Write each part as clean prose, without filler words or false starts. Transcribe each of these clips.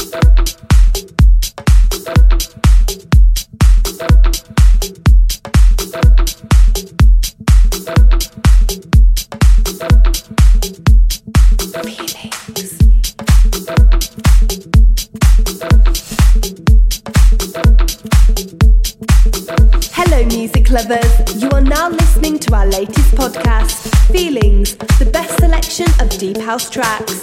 Hello music lovers, you are now listening to our latest podcast, Feelings, the best selection of deep house tracks.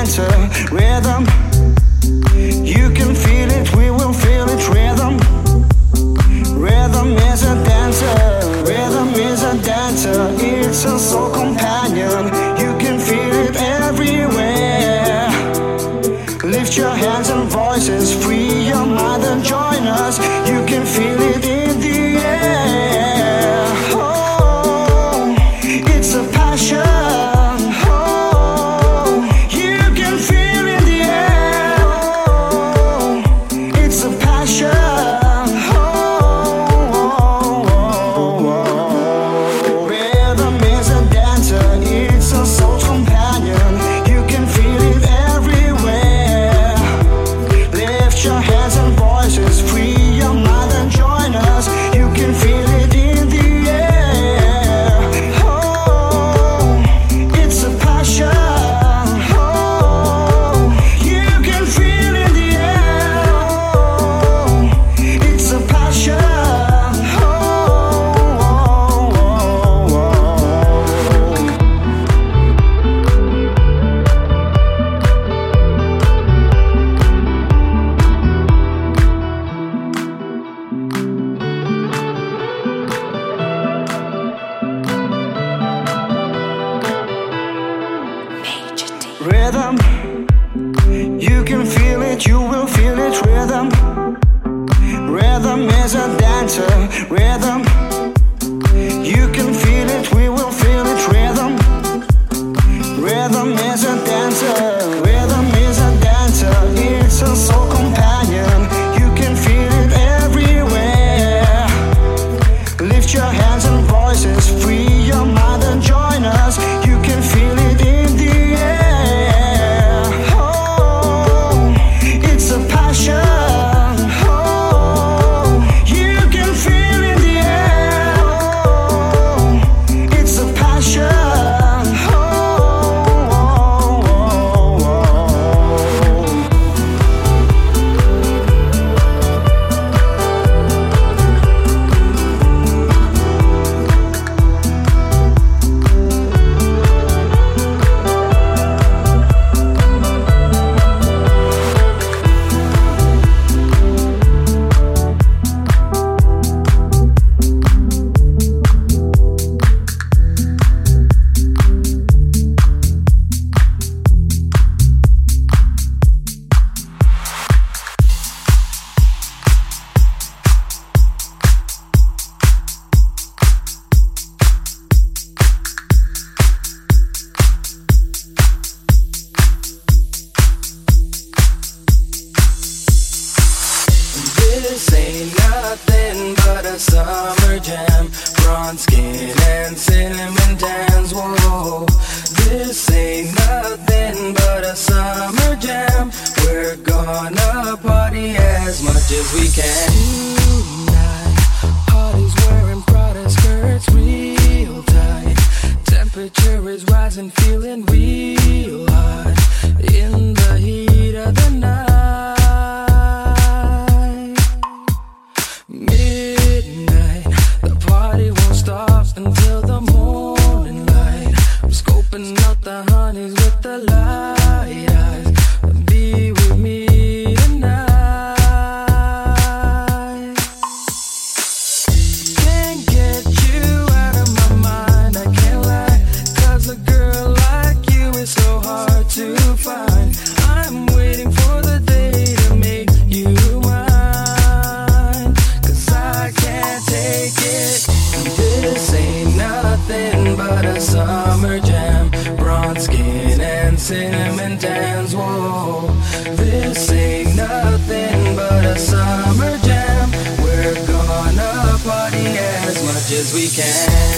dancer. Rhythm, you can feel it, we will feel it. Rhythm, rhythm is a dancer. Rhythm is a dancer. It's a soul companion. You can feel it everywhere. Lift your hands and voices, free your mind and join us. You can feel it in the air. Oh, it's a passion. Rhythm, you can feel it, you will feel it. Rhythm, rhythm is a dancer. Rhythm, you can feel it, we will feel it. Rhythm, rhythm is a dancer. Rhythm is a dancer. It's a soul companion. You can feel it everywhere. Lift your hands and voices, free your mind and join us. You can feel it in the air. This ain't nothing but a summer jam. Bronze skin and cinnamon tans. Whoa, this ain't nothing but a summer jam. We're gonna party as much as we can. Tonight, Hardy's wearing Prada skirts real tight. Temperature is rising, feeling real hot. In the heat of the night. Midnight, the party won't stop until the morning light. I'm scoping out the honeys with the light eyes. Be with me tonight. Can't get you out of my mind, I can't lie. 'Cause a girl like you is so hard to find. I'm waiting for the day to make you mine. 'Cause I can't take it. This ain't nothing but a summer jam. Bronze skin and cinnamon tans. Whoa, this ain't nothing but a summer jam. We're gonna party as much as we can.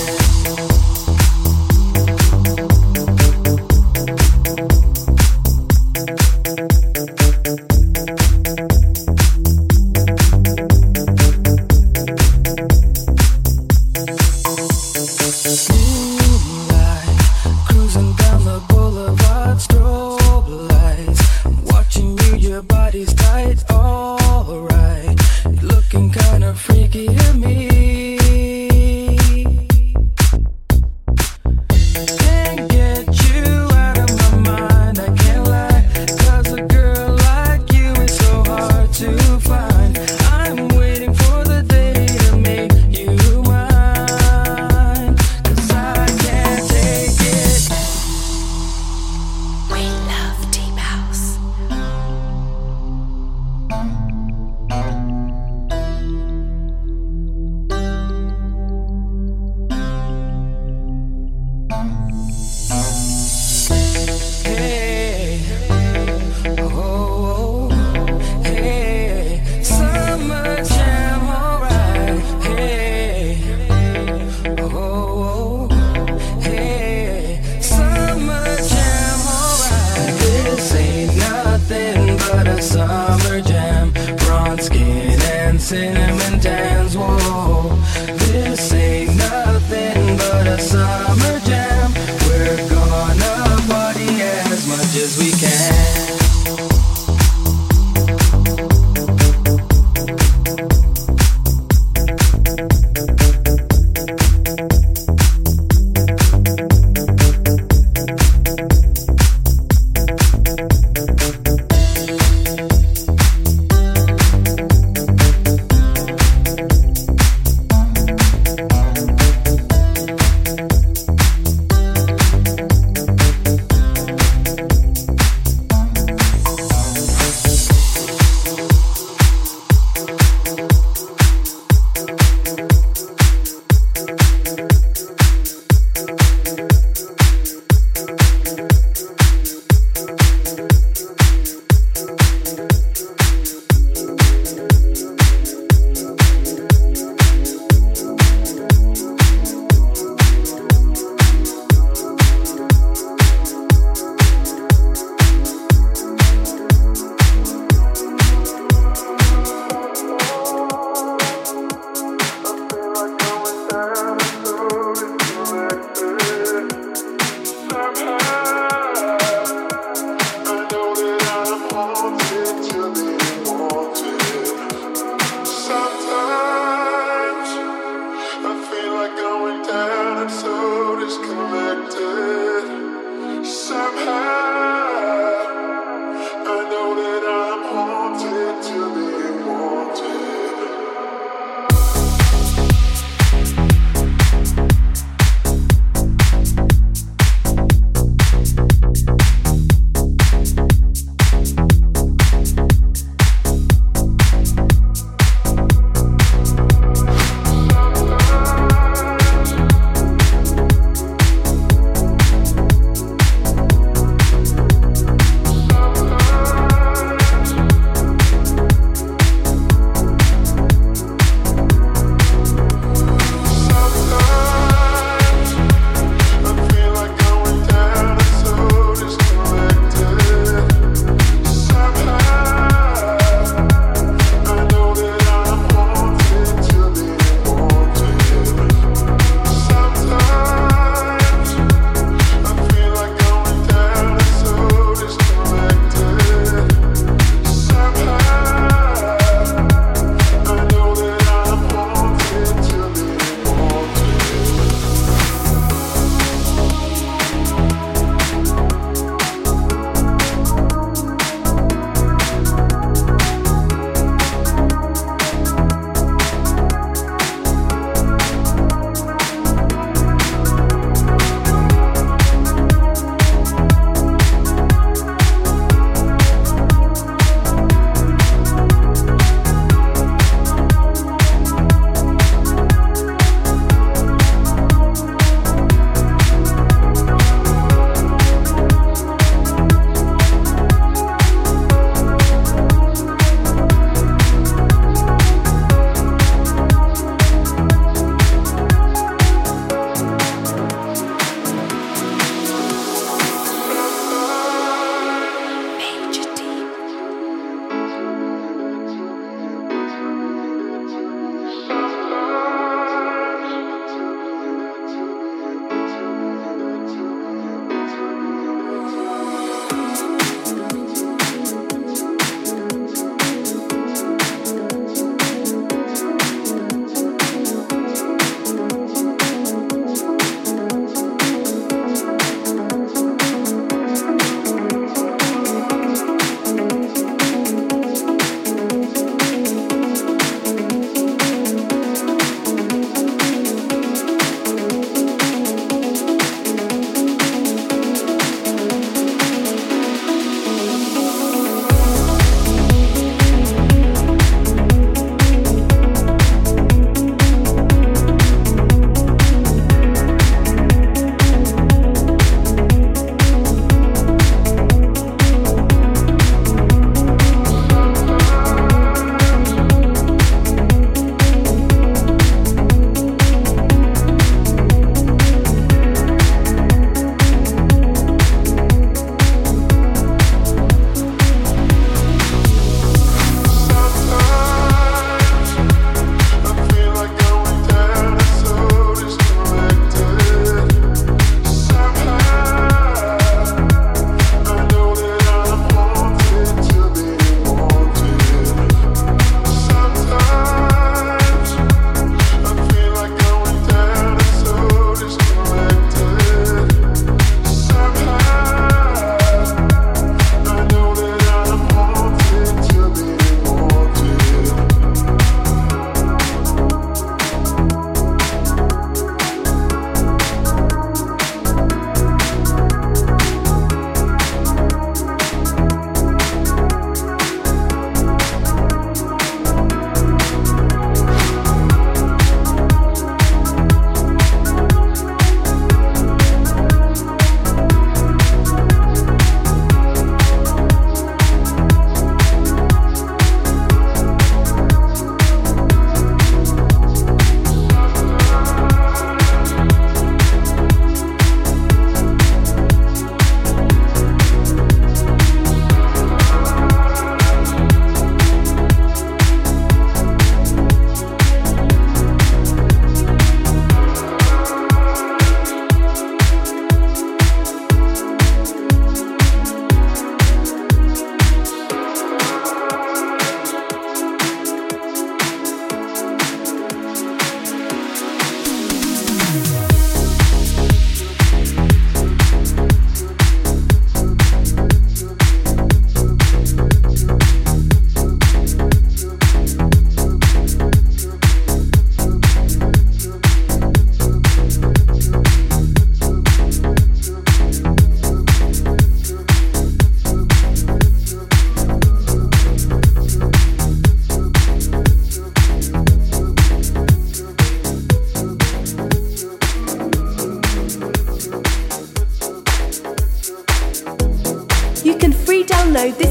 Can't get you out of my mind, I can't lie. cinnamon dance. Whoa, this ain't nothing but a summer jam. We're gonna party as much as we can.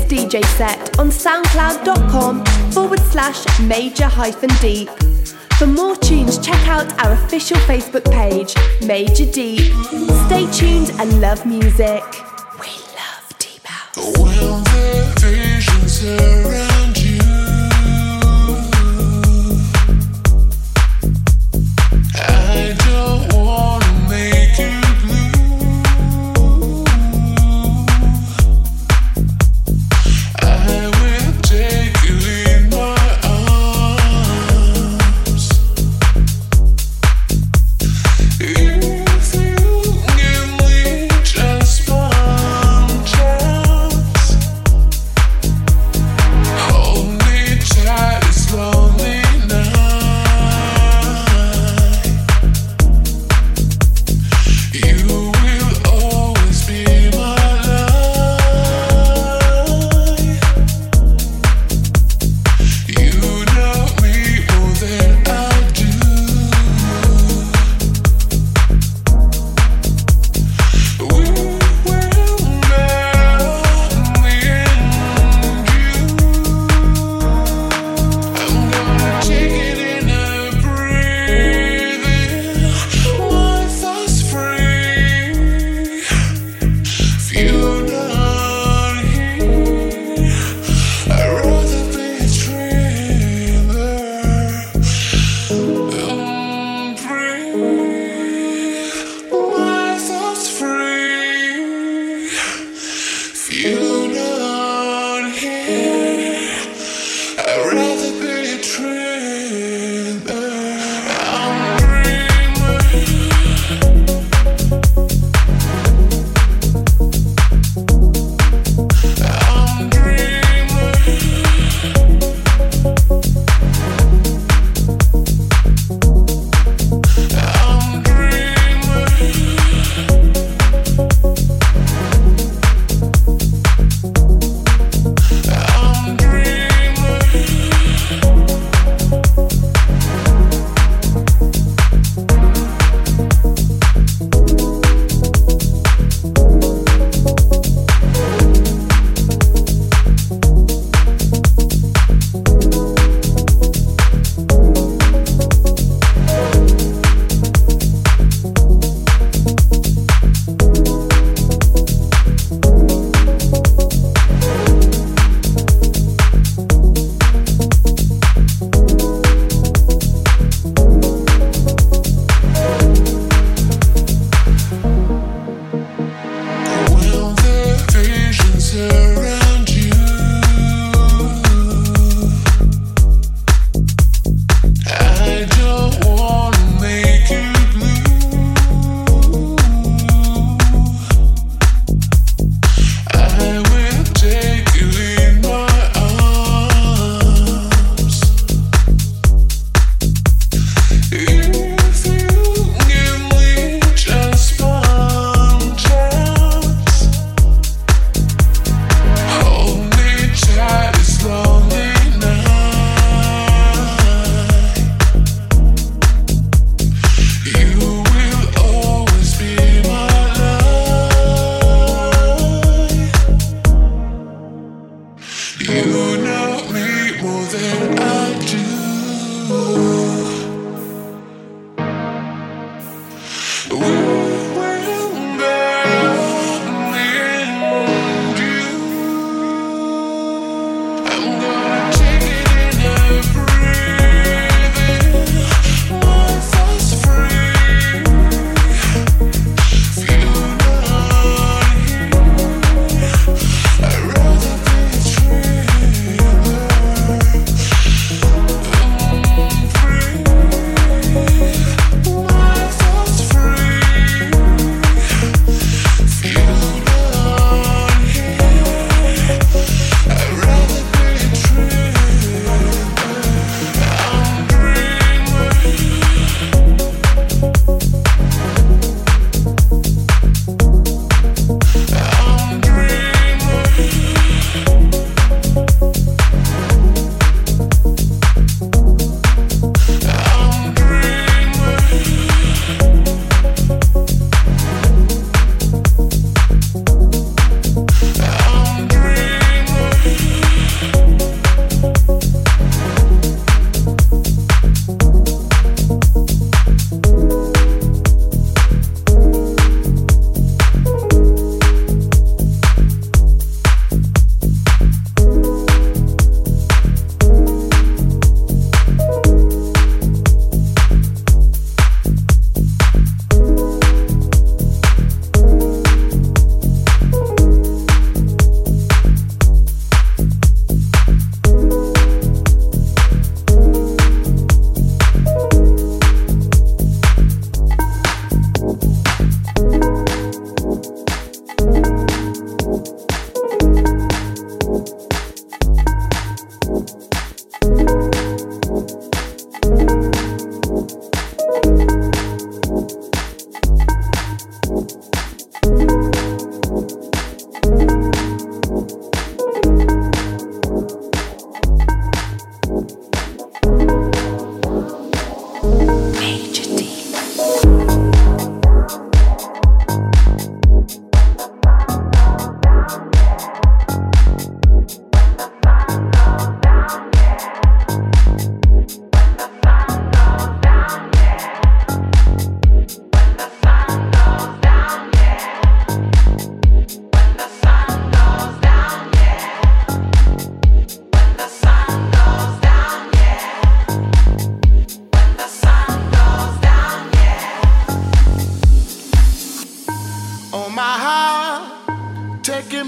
DJ set on soundcloud.com/major-deep. For more tunes, check out our official Facebook page, Major Deep. Stay tuned and love music. We love Deep House. Well, the visions around you, I don't wanna make you blue. I will take you in my arms. If you give me just one chance,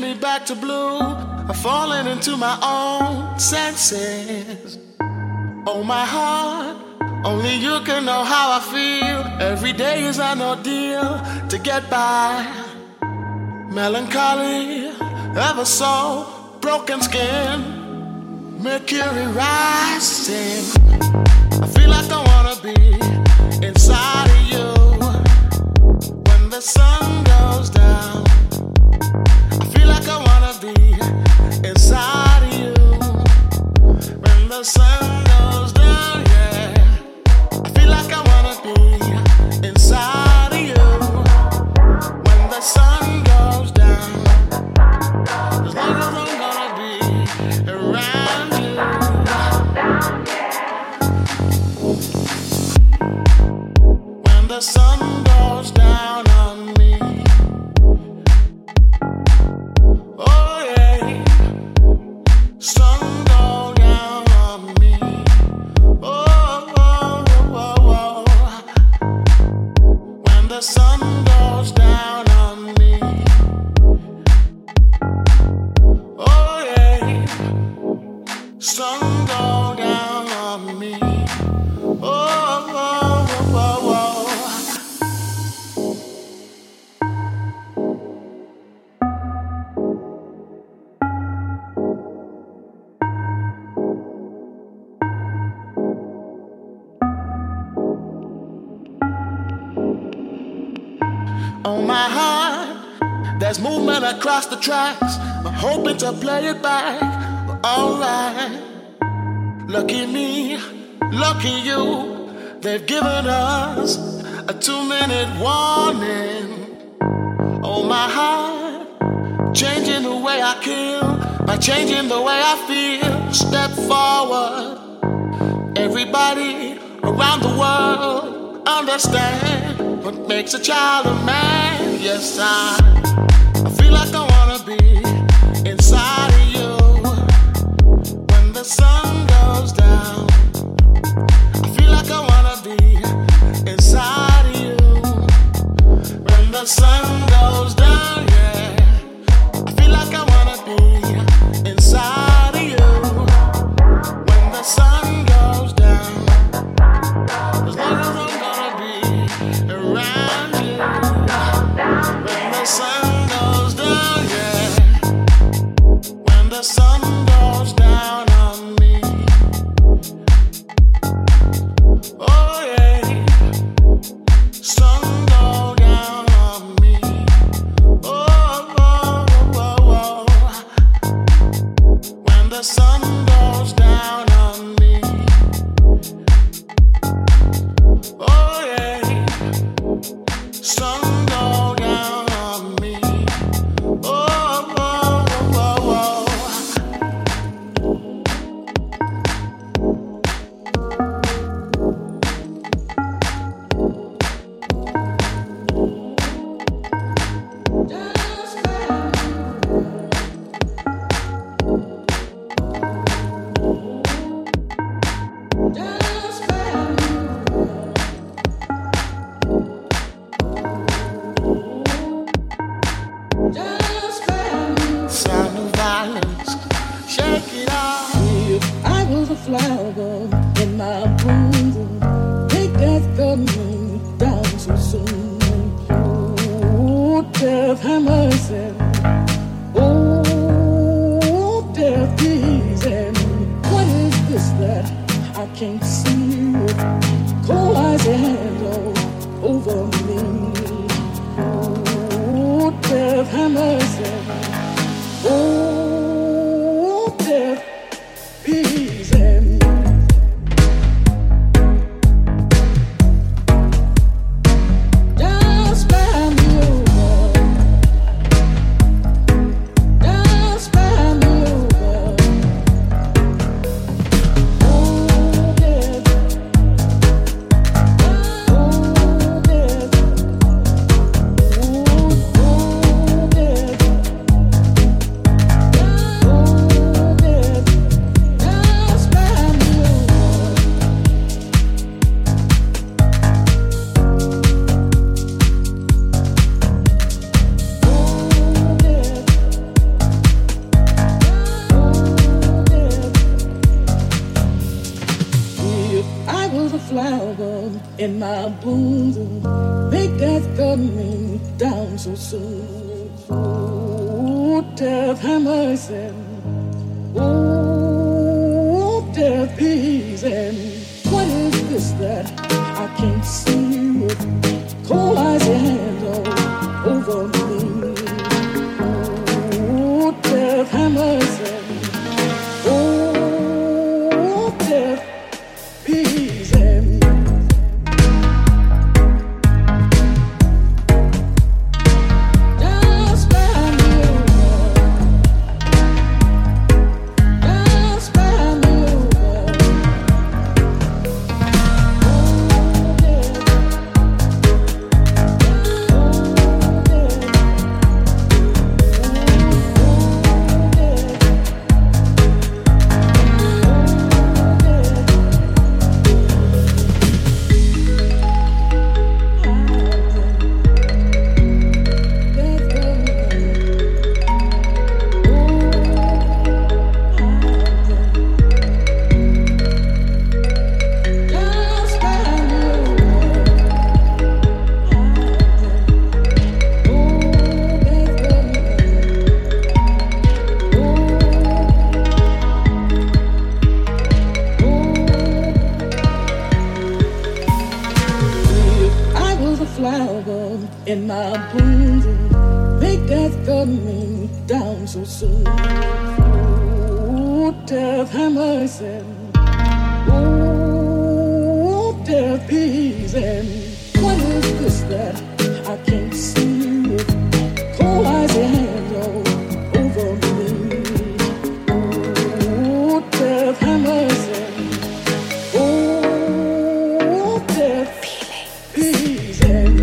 me back to blue. I've fallen into my own senses. Oh, my heart, only you can know how I feel. Every day is an ordeal to get by. Melancholy, ever so broken skin, mercury rising. I feel like I wanna be inside of you when the sun goes down. I feel like I wanna be inside of you when the sun goes down, yeah. I feel like I wanna be inside of you when the sun goes down. As long as I'm gonna be around you. When the sun goes down on me. Oh yeah. Sun go down on me. Oh, oh, oh, oh. When the sun goes down on me. Oh yeah. Sun go down on me. Oh, oh, oh, oh, oh. On my heart, there's movement across the tracks. I'm hoping to play it back, but alright. Lucky me, lucky you. They've given us a 2-minute warning. Oh, my heart, changing the way I kill by changing the way I feel. Step forward. Everybody around the world understand what makes a child a man. Yes, I feel like I wanna be inside of you when the sun goes down. I feel like I wanna be inside of you when the sun goes down, yeah. I feel like I wanna be inside of you when the sun goes down. As long as I'm gonna be around you when the sun goes down, flower in my bosom. Make death coming down so soon. Oh, death, have mercy. Oh, death, peace. And what is this that I can't see with cold eyes and hands all over me? Oh, death, have mercy. Oh, death, peace. And just find me over. Just find me over. Oh, death. Flower in my bosom, make death coming down so soon. Oh, death, have mercy. Oh, death, peace. And what is this that I can't see with cold eyes and hands all over me? Oh, death, have mercy. Oh, death, peace. And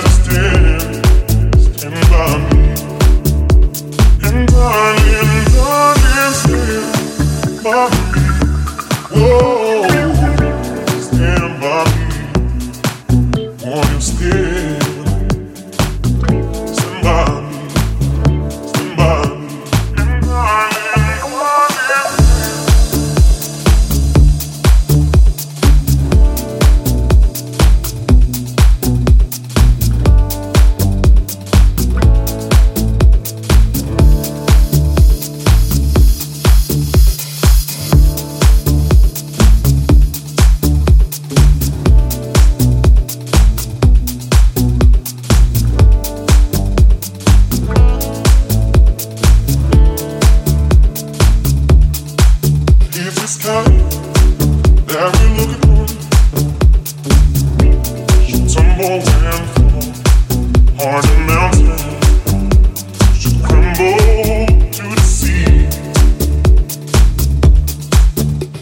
stand by me. And darling,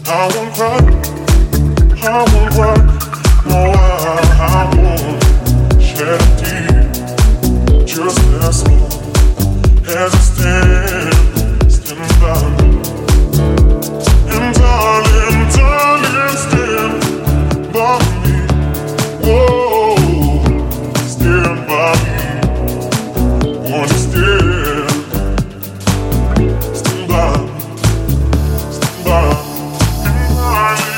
Stand by.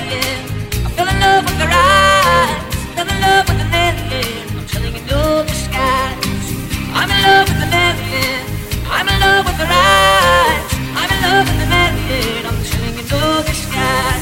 million. I fell in love with her eyes, fell in love with a million. I'm telling you, no disguise. I'm in love with a million. I'm in love with her eyes. I'm in love with a million. I'm telling you, no disguise.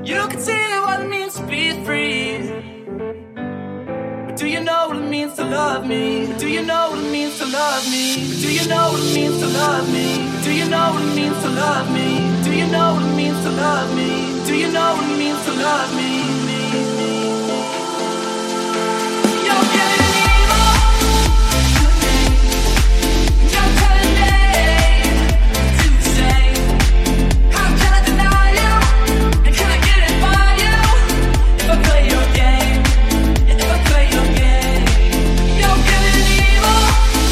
You can see what it means to be free. But do you know what it means to love me? Do you know what it means to love me? Do you know what it means to love me? Do you know what it means to love me? Do you know what it means to love me? Do you know what it means to love me? You're getting evil. You're telling me to say, how can I deny you? And can I get it by you? If I play your game, if I play your game, you're getting evil.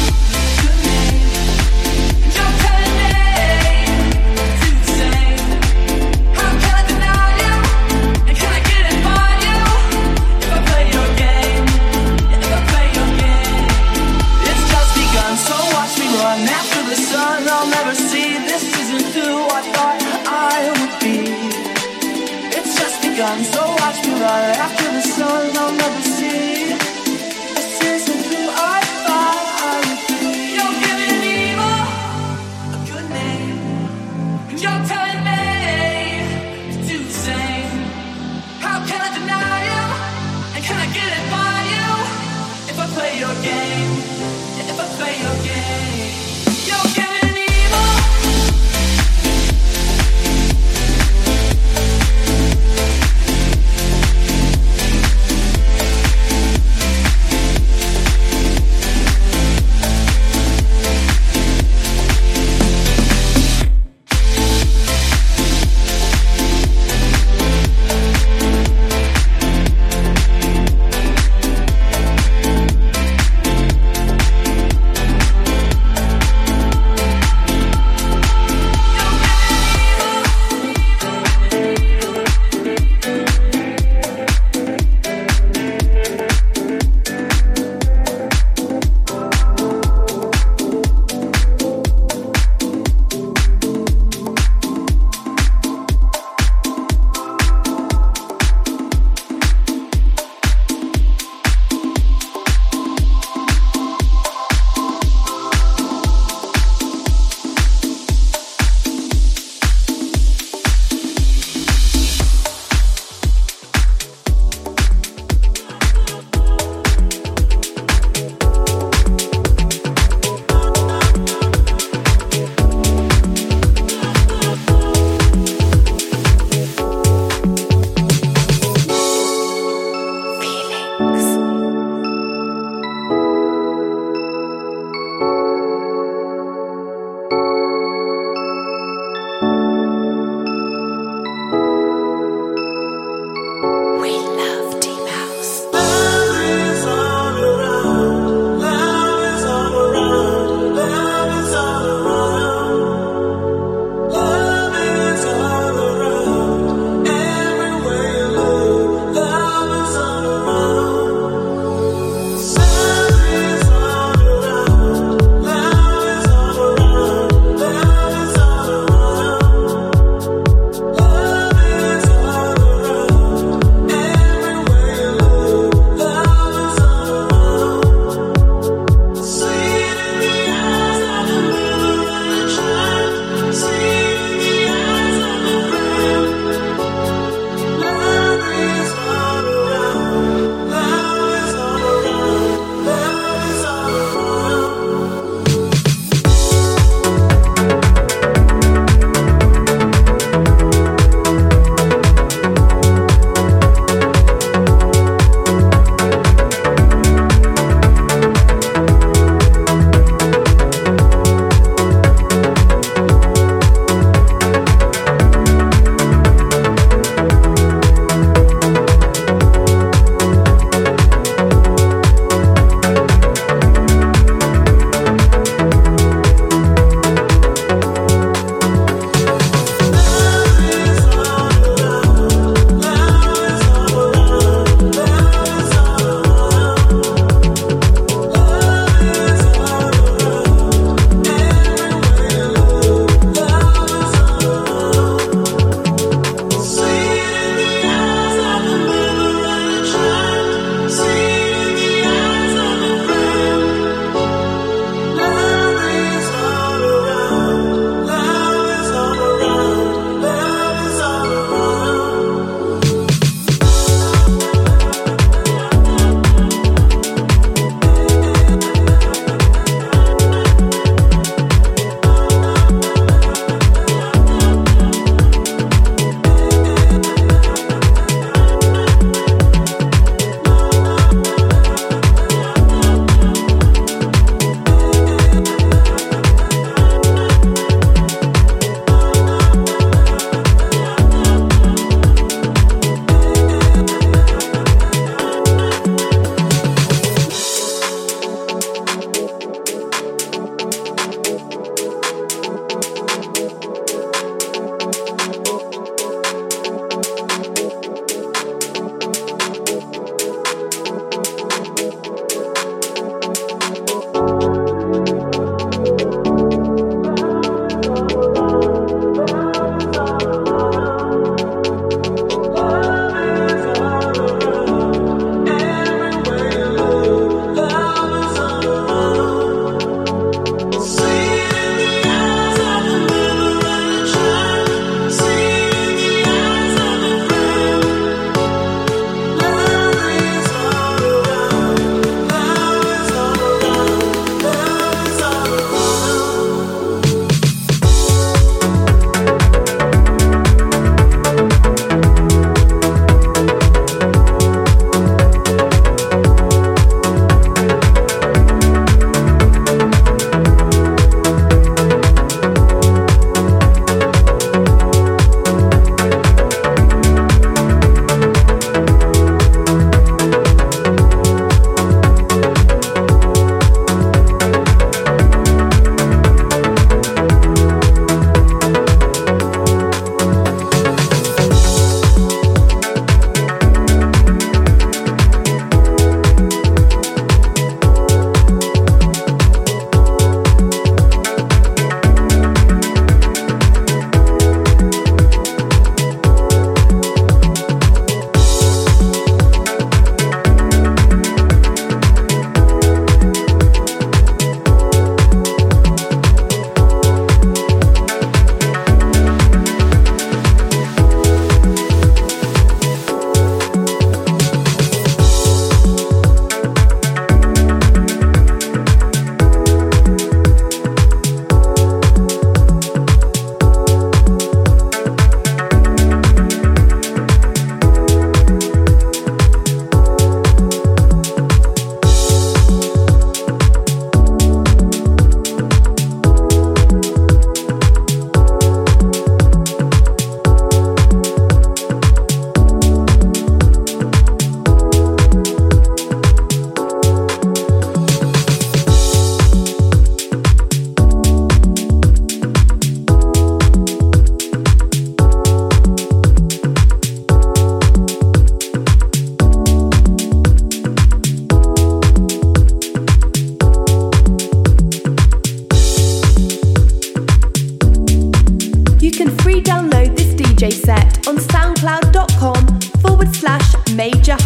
You're telling me to say, how can I deny you? And can I get it by you? If I play your game, if I play your game, it's just begun. So watch me run after the sun. I'll never see this isn't who I thought I would be. It's just begun. So watch me run after the sun. I'll never see this isn't who I thought I would be. You're giving evil a good name. You're telling me to do the same. How can I deny you? And can I get it by you? If I play your game, if I play your game, you're giving evil.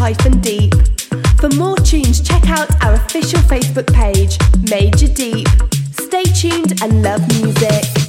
Deep. For more tunes, check out our official Facebook page, Major Deep. Stay tuned and love music.